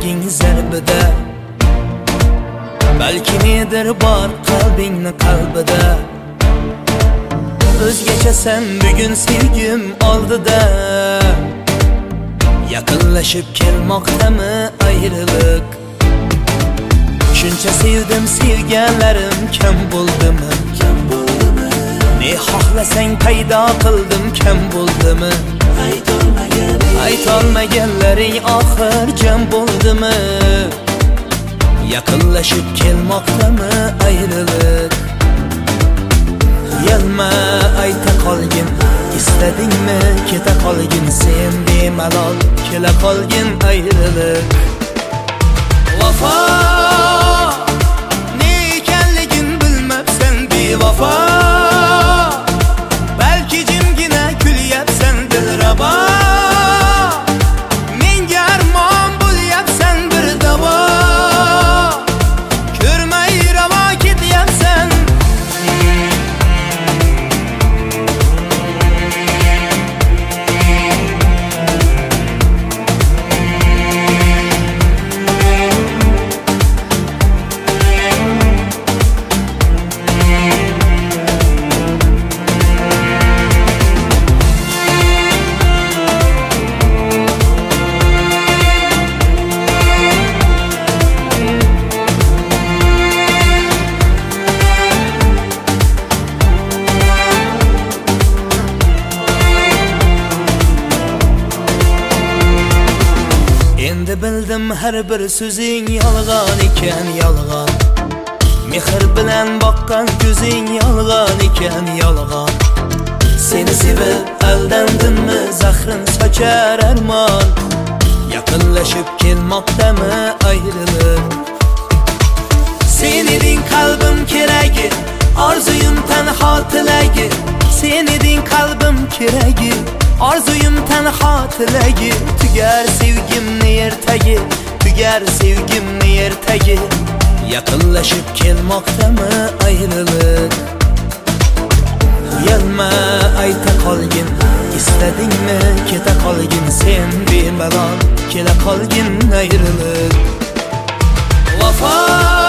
yüraging zarbida. Balki nedir bor qalbingni qalbida. O'zgachasan bugun sevgim oldida. Yaqinlashib kelmoqdami ayriliq? Shuncha sevdim, sevganlarim kam bo'ldimi? Ne xohlasang paydo qildim, kam bo'ldimi? Aytolmaganlaring oxir jam bo'ldimi? Yaqinlashib kelmoqdami ayriliq? Yalma ayta qolgin, istadingmi keta qolgin, sen bemalol kela qolgin ayriliq. Vafo ne ekanligin bilmabsan bevafo. Balki jimgina kulyapsan dilrabo. Menga armon bo'lyapsan bir davo. Ko'rmay ravo ketyapsan. Endi bildim har bir so'zing yolg'on ekan, yolg'on. Mehr bilan boqqan ko'zing yolg'on ekan, yolg'on. Seni sevib aldandimmi, zahrin sochar armon. Yaqinlashib kelmoqdami ayriliq? Sen eding qalbim keragi, orzuyim tanho tilagi. Sen eding qalbim keragi, orzuyim tanho tilagi. Tugar sevgimni ertagi, tugar sevgimni ertagi. Yaqinlashib kelmoqdami ayriliq? Yalma ayta qolgin, istadingmi keta qolgin, sen bemalol kela qolgin ayriliq. Vafo